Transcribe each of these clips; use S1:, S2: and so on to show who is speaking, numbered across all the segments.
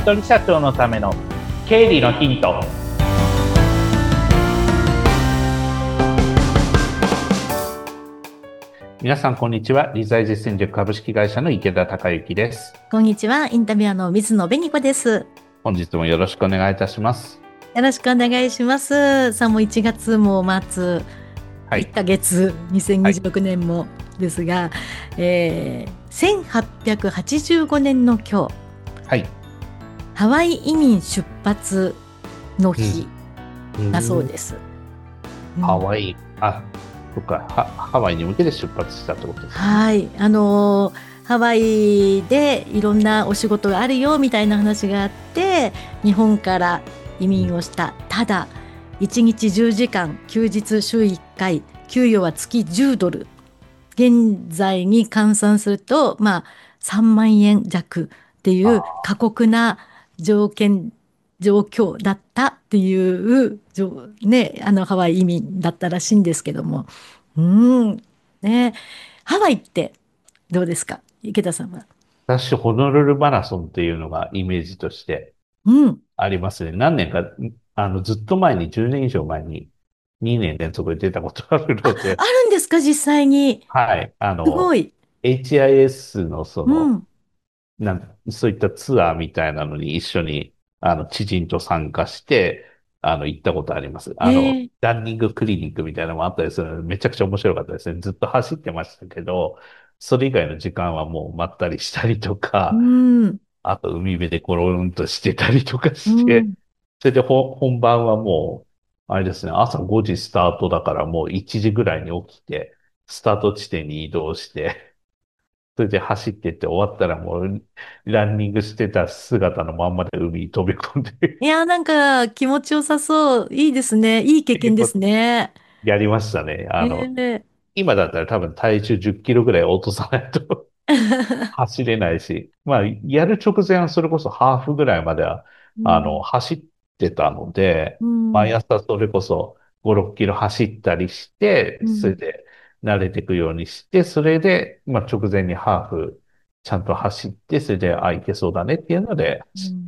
S1: 人社長のための経理のヒント。皆さんこんにちは。理財実践塾株式会社の池田孝之です。
S2: こんにちは。インタビュアーの水野紅子です。
S1: 本日もよろしくお願いいたします。
S2: よろしくお願いします。さあ、もう1月も末、1
S1: はい。
S2: ヶ月、
S1: はい。
S2: 2026年もですが、1885年の今日、
S1: はい。
S2: ハワイ移民出発の
S1: うん。
S2: 日だそう
S1: うん。
S2: です。うん、
S1: ハワイ、そっか、ハワイに向けて出発したってことですよね。
S2: はい。ハワイでいろんなお仕事があるよみたいな話があって、日本から移
S1: うん。
S2: 民をした。ただ、1日10時間、休日週1回、給与は月10ドル。現在に換算すると、まあ、3万円弱っていう
S1: あ
S2: 過酷な条件、状況だったっていう、ね、ハワイ移民だったらしいんですけども。うん。ね。ハワイってどうですか、池田さんは？
S1: 私、ホノルルマラソンっていうのがイメージとして
S2: うん。
S1: ありますね。何年か、ずっと前に、10年以上前に、2年連続で出たことがあるので、
S2: あるんですか、実際に？
S1: はい。
S2: すごい。
S1: HIS の
S2: うん。
S1: そういったツアーみたいなのに一緒に、知人と参加して、行ったことあります。
S2: ええ。
S1: ランニングクリニックみたいなのもあったりするので、めちゃくちゃ面白かったですね。ずっと走ってましたけど、それ以外の時間はもうまったりしたりと
S2: う
S1: か、
S2: ん。
S1: あと海辺でコロンとしてたりとか
S2: う
S1: して、
S2: ん。
S1: それで本番はもう、あれですね、朝5時スタートだからもう1時ぐらいに起きて、スタート地点に移動して、それで走ってって終わったらもう、ランニングしてた姿のまんまで海に飛び込んでっ
S2: いや、なんか気持ちよさそう。いいですね。いい経験です
S1: ていうこと
S2: ね。
S1: やりましたね。
S2: ええ。
S1: 今だったら多分体重10キロぐらい落とさないと走れないし、まあ、やる直前はそれこそハーフぐらいまでは、
S2: うん。
S1: 走ってたので、
S2: うん。
S1: 毎朝それこそ5、6キロ走ったりして、
S2: うん。
S1: それで慣れていくようにして、それで、まあ直前にハーフちゃんと走って、それで、いけそうだねっていうので
S2: うん。
S1: 走って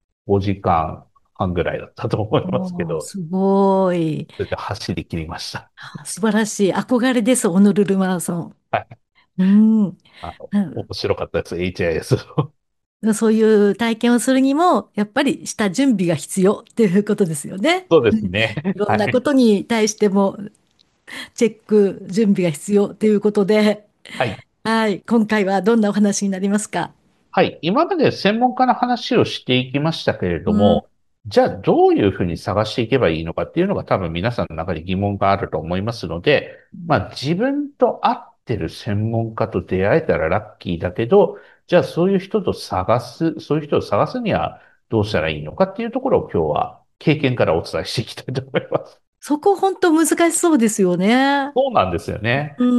S1: 、5時間半ぐらいだったと思いますけど、
S2: おー、すごい。
S1: それで走り切りました。
S2: 素晴らしい。憧れです、オノルルマラソン。
S1: はい。
S2: うん。
S1: 面白かったです、HIS の。
S2: そういう体験をするにも、やっぱりした準備が必要っていうことですよね。
S1: そうですね。
S2: いろんなこ
S1: はい。
S2: とに対しても、チェック、準備が必要ということで、
S1: はい。
S2: はい、今回はどんなお話になりますか？
S1: はい。今まで専門家の話をしていきましたけれど
S2: うん。
S1: も、じゃあどういうふうに探していけばいいのかっていうのが多分皆さんの中に疑問があると思いますので、まあ自分と合ってる専門家と出会えたらラッキーだけど、じゃあそういう人を探すにはどうしたらいいのかっていうところを今日は経験からお伝えしていきたいと思います。
S2: そこ本当難しそうですよね。
S1: そうなんですよね。
S2: うん。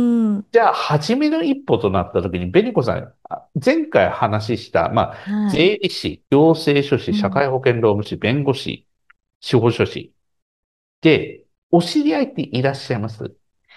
S1: じゃあ、初めの一歩となったときに、ベニコさん、前回話した、まあ、
S2: はい。
S1: 税理士、行政書士、社
S2: うん。
S1: 会保険労務士、弁護士、司法書士で、お知り合いっていらっしゃいます？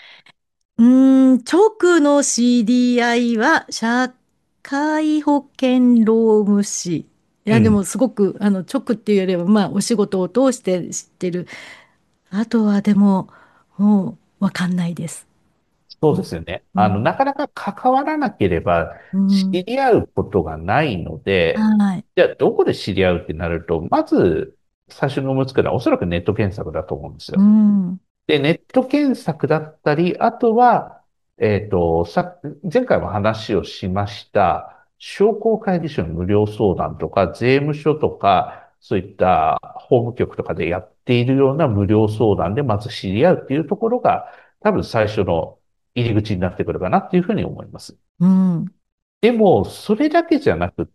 S2: 直の知り合いは、社会保険労務士。いや、で
S1: うん。
S2: もすごく、直っていうよりは、まあ、お仕事を通して知ってる。あとは、でも、もう、わかんないです。
S1: そうですよね。
S2: うん。
S1: なかなか関わらなければ知
S2: うん。
S1: り合うことがないので、
S2: はい。
S1: じゃあ、どこで知り合うってなると、まず、最初に思いつくのはおそらくネット検索だと思うんです
S2: う
S1: よ。
S2: ん。
S1: で、ネット検索だったり、あとは、前回も話をしました、商工会議所の無料相談とか、税務署とか、そういった法務局とかでやっているような無料相談でまず知り合うっていうところが、多分最初の入り口になってくるかなっていうふうに思います。
S2: うん。
S1: でも、それだけじゃなくって、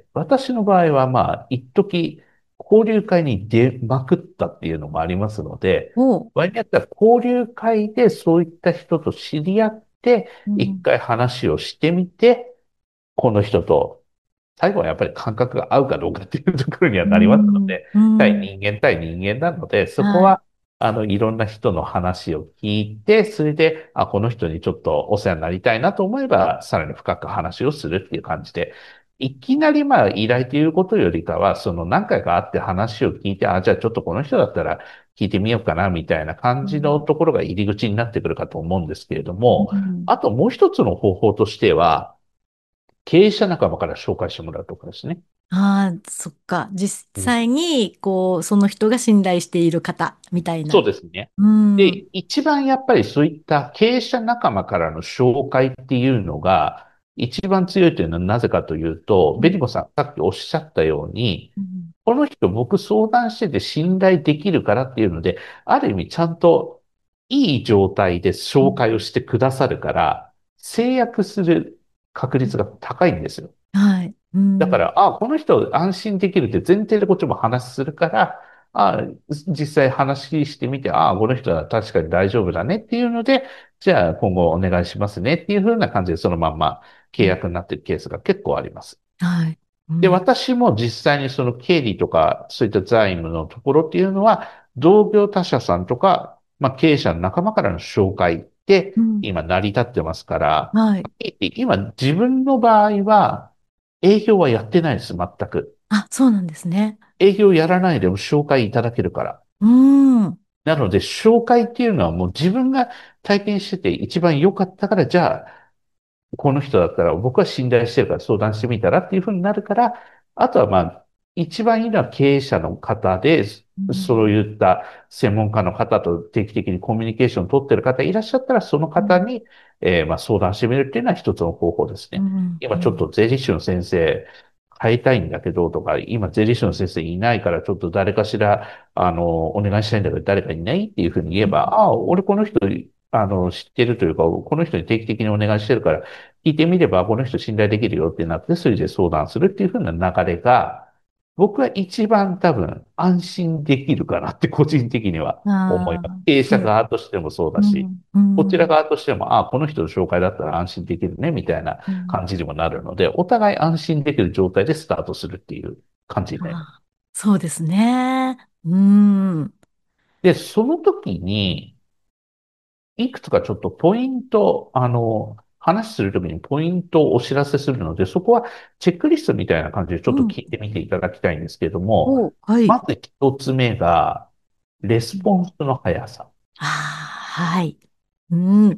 S1: 私の場合はまあ、一時、交流会に出まくったっていうのもありますので、
S2: おう。
S1: 場合によっては交流会でそういった人と知り合って、一
S2: うん。
S1: 回話をしてみて、この人と、最後はやっぱり感覚が合うかどうかっていうところには
S2: う
S1: なりますの
S2: ん。
S1: で、
S2: うん。
S1: 対人間なので、そこ
S2: はい。
S1: は、いろんな人の話を聞いて、それで、この人にちょっとお世話になりたいなと思えば、さらに深く話をするっていう感じでいきなりまあ依頼ということよりかは、その何回か会って話を聞いて、あ、じゃあちょっとこの人だったら聞いてみようかな、みたいな感じの
S2: うん。
S1: ところが入り口になってくるかと思うんですけれど
S2: う
S1: も、
S2: ん。
S1: あともう一つの方法としては、経営者仲間から紹介してもらうとかですね。
S2: ああ、そっか。実
S1: うん、
S2: 際に、こう、その人が信頼している方、みたいな。
S1: そうですね。
S2: うん。う
S1: で、一番やっぱりそういった経営者仲間からの紹介っていうのが、一番強いというのはなぜかというと、ベニコ
S2: ん。
S1: さんさっきおっしゃったように、
S2: うん。
S1: この人僕相談してて信頼できるからっていうので、ある意味ちゃんといい状態で紹介をしてくださるから、制約する確率が高いんですよ。
S2: はい。うん。
S1: だから、この人安心できるって前提でこっちも話するから、実際話してみて、この人は確かに大丈夫だねっていうので、じゃあ今後お願いしますねっていう風な感じでそのまんま契約になっているケースが結構あります。
S2: はい。う
S1: で、
S2: ん。
S1: 私も実際にその経理とか、そういった財務のところっていうのは、同業他社さんとか、経営者の仲間からの紹介で、
S2: うん。
S1: 今成り立ってますから、
S2: はい。
S1: 今自分の場合は、営業はやってないです、全く。
S2: あ、そうなんですね。
S1: 営業やらないでも紹介いただけるから。
S2: うん。
S1: なので、紹介っていうのはもう自分が体験してて一番良かったから、じゃあ、この人だったら僕は信頼してるから相談してみたらっていうふうになるから、あとは一番いいのは経営者の方で、
S2: うん。
S1: そういった専門家の方と定期的にコミュニケーションを取ってる方いらっしゃったら、その
S2: うん。
S1: 方に、相談してみるっていうのは一つの方法ですね。
S2: うん。
S1: 今ちょっ
S2: うん。
S1: と税理士の先生変えたいんだけどとか、今税理士の先生いないからちょっと誰かしら、お願いしたいんだけど誰かいないっていうふうに言えば、俺この人、知ってるというか、この人に定期的にお願いしてるから、聞いてみれば、この人信頼できるよってなって、それで相談するっていう風な流れが、僕は一番多分安心できるかなって個人的には思います。
S2: ああ、
S1: 経営者
S2: そう。
S1: 側としてもそうだし、
S2: うん。う
S1: こちら
S2: ん。
S1: 側としても、この人の紹介だったら安心できるね、みたいな
S2: うん。
S1: 感じにもなるので、お互い安心できる状態でスタートするっていう感じになります。
S2: ああ、そうですね。うん。
S1: で、その時に、いくつかちょっとポイント、話するときにポイントをお知らせするので、そこはチェックリストみたいな感じでちょっと
S2: うん。
S1: 聞いてみていただきたいんですけれども、
S2: お、はい。
S1: まず一つ目が、レス
S2: うん。
S1: ポンスの速さ。
S2: ああ、はい。うん。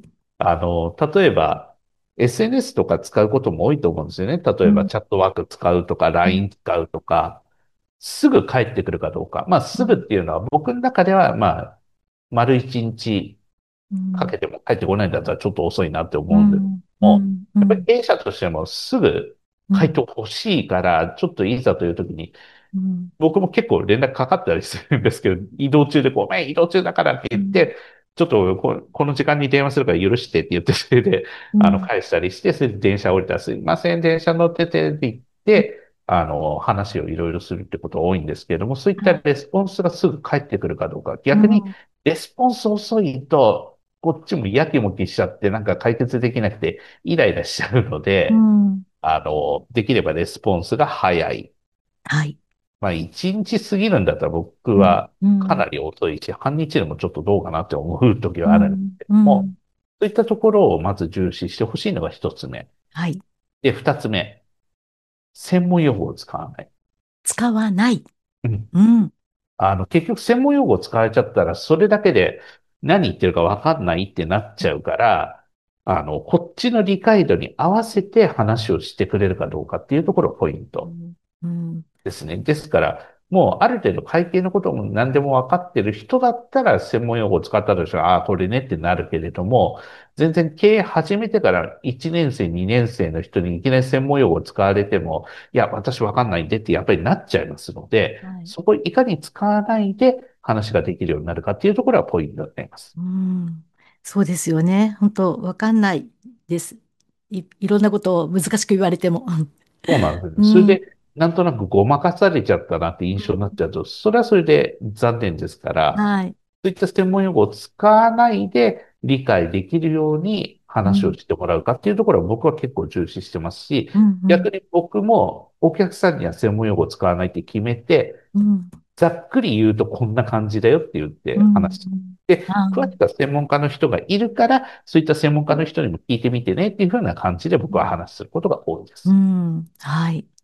S1: 例えば、SNS とか使うことも多いと思うんですよね。例えば、
S2: うん。
S1: チャットワーク使うとか、
S2: うん。
S1: LINE 使うとか、すぐ帰ってくるかどうか。すぐっていうのは僕の中では、丸一日
S2: うん。
S1: かけても帰ってこないんだったらちょっと遅いなって思うんですけど
S2: うん。う
S1: も、
S2: ん。うん。
S1: やっぱり経営者としてもすぐ
S2: うん。
S1: 回答欲しいから、ちょっといざという時に、
S2: うん。
S1: 僕も結構連絡かかったりするんですけど、移動中でごめん、移動中だからって
S2: うん。
S1: 言って、ちょっとこの時間に電話するから許してって言って、それで、
S2: うん。
S1: 返したりして、それで電車降りたらすいません、電車乗っててって言って、話をいろいろするってことが多いんですけれども、そういった
S2: はい。
S1: レスポンスがすぐ返ってくるかどうか。逆に、
S2: うん。
S1: レスポンス遅いと、こっちもやきもきしちゃって、なんか解決できなくて、イライラしちゃうの
S2: う
S1: で、
S2: ん。
S1: できればレスポンスが早い。
S2: はい。
S1: 一日過ぎるんだったら僕
S2: うん。
S1: は
S2: うん。
S1: かなり遅いし、半日でもちょっとどうかなって思う時はあるんです
S2: うん。
S1: けども、
S2: うん。
S1: そういったところをまず重視してほしいのが一つ目。
S2: はい。
S1: で、二つ目、専門用語を使わない。
S2: 使わない。
S1: うん。
S2: うん。
S1: 結局専門用語を使われちゃったら、それだけで何言ってるかわかんないってなっちゃうから、こっちの理解度に合わせて話をしてくれるかどうかっていうところがポイント。
S2: うん。うん。
S1: ですね。ですから、もうある程度会計のことも何でも分かってる人だったら専門用語を使ったとしたら、これねってなるけれども、全然経営始めてから1年生、2年生の人にいきなり専門用語を使われても、いや、私分かんないんでってやっぱりなっちゃいますので、
S2: はい。
S1: そこをいかに使わないで話ができるようになるかっていうところがポイントになります。
S2: うん。そうですよね。本当わかんないです。いろんなことを難しく言われても。
S1: そうなんですね。
S2: うん。
S1: それで、なんとなくごまかされちゃったなって印象になっちゃうと、それはそれで残念ですから、
S2: はい。
S1: そういった専門用語を使わないで理解できるように
S2: うん。
S1: 話をしてもらうかっていうところは僕は結構重視してますし、
S2: うん。うん。
S1: 逆に僕もお客さんには専門用語を使わないって決めて、
S2: うん。
S1: ざっくり言うとこんな感じだよって言っ
S2: うん。
S1: て話す。
S2: うん。
S1: で、
S2: あ
S1: 詳しくは専門家の人がいるから、そういった専門家の人にも聞いてみてねっていうふうな感じで僕は話することが多いで
S2: う
S1: す。
S2: ん。はい。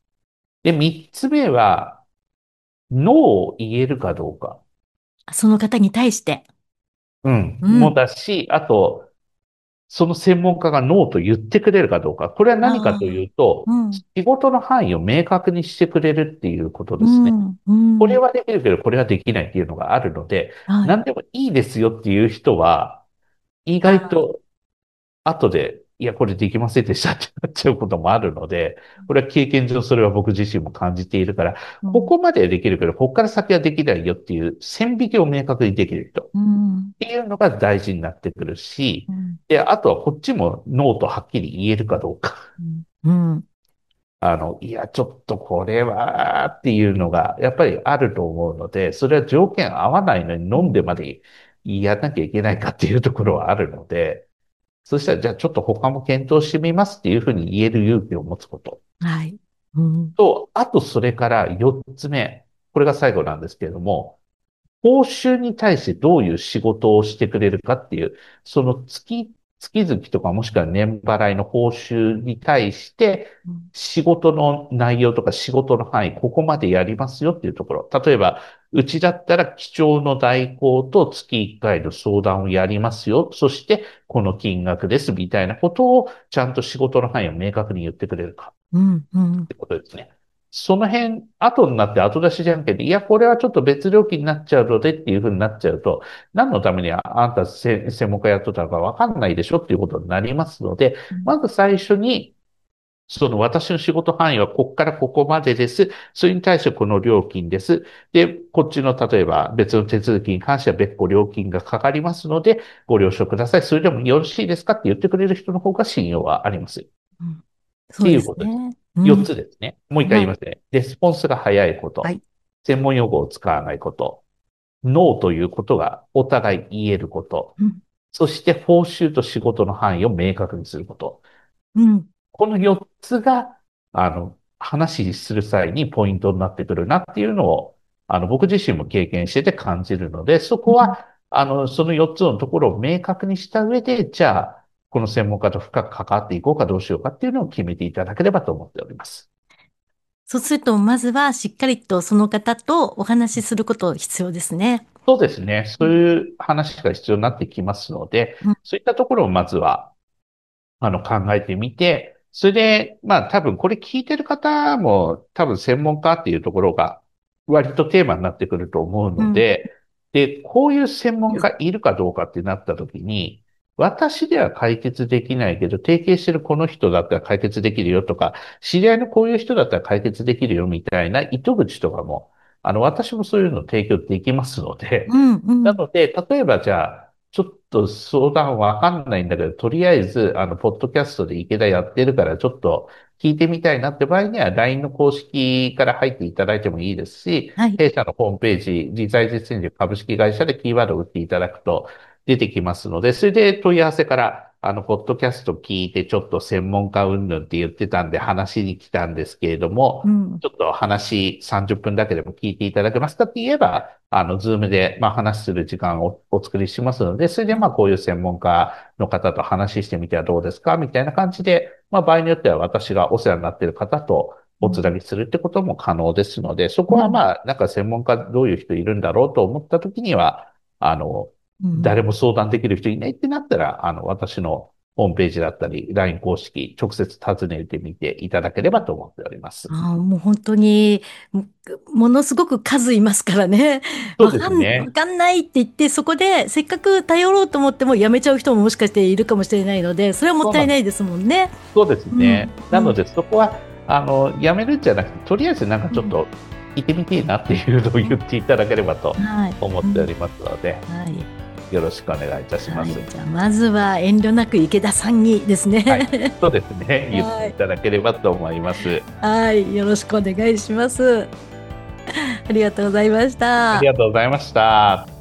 S1: で、三つ目は、ノーを言えるかどうか。
S2: その方に対して。
S1: うん。も
S2: うん。
S1: だし、あと、その専門家がノーと言ってくれるかどうか。これは何かと
S2: あ
S1: いうと、
S2: あ、うん、
S1: 仕事の範囲を明確にしてくれるっていうことですね。
S2: うん、うん。
S1: これはできるけど、これはできないっていうのがあるので、
S2: はい。
S1: 何でもいいですよっていう人は、意
S2: ああ、
S1: 外と後で、いや、これできませんでしたってなっちゃうこともあるので、これは経験上それは僕自身も感じているから、
S2: うん、
S1: ここまではできるけど、ここから先はできないよっていう線引きを明確にできる人っ
S2: うん、
S1: ていうのが大事になってくるし、
S2: うん、
S1: で、あとはこっちもノーとはっきり言えるかどうか。
S2: うん、うん。
S1: いや、ちょっとこれはっていうのがやっぱりあると思うので、それは条件合わないのに飲んでまでやらなきゃいけないかっていうところはあるので、そしたら、じゃあちょっと他も検討してみますっていうふうに言える勇気を持つこと。
S2: はい。うん、
S1: と、あとそれから四つ目。これが最後なんですけれども、報酬に対してどういう仕事をしてくれるかっていう、その月々とかもしくは年払いの報酬に対して、
S2: うん、
S1: 仕事の内容とか仕事の範囲、ここまでやりますよっていうところ。例えば、うちだったら基調の代行と月1回の相談をやりますよ。そして、この金額ですみたいなことを、ちゃんと仕事の範囲を明確に言ってくれるか。
S2: うん、うん。
S1: ってことですね。その辺、後になって後出しじゃんけんで、いや、これはちょっと別料金になっちゃうのでっていうふうになっちゃうと、何のためにあんた専門家やっとったのかわかんないでしょっていうことになりますので、まず最初に、その私の仕事範囲はここからここまでです。それに対してこの料金です。で、こっちの例えば別の手続きに関しては別個料金がかかりますので、ご了承ください。それでもよろしいですかって言ってくれる人の方が信用はあります。
S2: うん、
S1: って
S2: そうで
S1: いうことです。
S2: すね。う
S1: 4
S2: ん。
S1: つですね。もう一回
S2: はい。
S1: 言いますね。レスポンスが早いこと。
S2: はい。
S1: 専門用語を使わないこと。ノーということがお互い言えること。
S2: うん。
S1: そして報酬と仕事の範囲を明確にすること。
S2: うん。
S1: この4つが、話する際にポイントになってくるなっていうのを、僕自身も経験してて感じるので、そこ
S2: うん。
S1: は、その4つのところを明確にした上で、じゃあ、この専門家と深く関わっていこうかどうしようかっていうのを決めていただければと思っております。
S2: そうすると、まずはしっかりとその方とお話しすること必要ですね。
S1: そうですね。
S2: うん。
S1: そういう話が必要になってきますので、
S2: うん。
S1: そういったところをまずは、考えてみて、それで、まあ多分これ聞いてる方も多分専門家っていうところが割とテーマになってくると思う
S2: うん。
S1: ので、で、こういう専門家いるかどうかってなった時に、私では解決できないけど、提携してるこの人だったら解決できるよとか、知り合いのこういう人だったら解決できるよみたいな糸口とかも、私もそういうのを提供できますので、
S2: うん。うん。
S1: なので、例えばじゃあ、ちょっと相談わかんないんだけど、とりあえず、ポッドキャストで池田やってるから、ちょっと聞いてみたいなって場合には、LINE の公式から入っていただいてもいいですし、
S2: はい。
S1: 弊社のホームページ、理財実践塾株式会社でキーワードを打っていただくと出てきますので、それで問い合わせから、ポッドキャスト聞いて、ちょっと専門家云々って言ってたんで話に来たんですけれども、
S2: うん。
S1: ちょっと話30分だけでも聞いていただけますかって言えば、ズームで、まあ、話する時間をお作りしますので、それで、まあ、こういう専門家の方と話してみてはどうですかみたいな感じで、まあ、場合によっては私がお世話になっている方とおつなぎするってことも可能ですので、そこは
S2: うん。
S1: まあ、なんか専門家どういう人いるんだろうと思ったときには、
S2: うん。
S1: 誰も相談できる人いないってなったら、私のホームページだったり、LINE 公式、直接訪ねてみていただければと思っております。
S2: ああ、もう本当に、ものすごく数いますからね。
S1: そうですね。
S2: わかんないって言って、そこでせっかく頼ろうと思ってもやめちゃう人ももしかしているかもしれないので、それはもっ
S1: そうなんです。
S2: たいないですもんね。
S1: そうです
S2: うん。
S1: ね。な
S2: うん。
S1: ので、そこは、やめるんじゃなくて、とりあえずなんか
S2: うん。
S1: ちょっと聞いてみていいなっていうのを言っていただければと
S2: はい。
S1: 思っ
S2: うん。
S1: ておりますので、
S2: はい。
S1: よろしくお願いいたしま
S2: はい。
S1: す。
S2: じゃあ、まずは遠慮なく池田さんにです
S1: はい。
S2: ね。
S1: そうですね。言ってい
S2: はい。
S1: ただければと思います。
S2: はい。よろしくお願いします。ありがとうございまし
S1: あり
S2: た。
S1: がとうございました。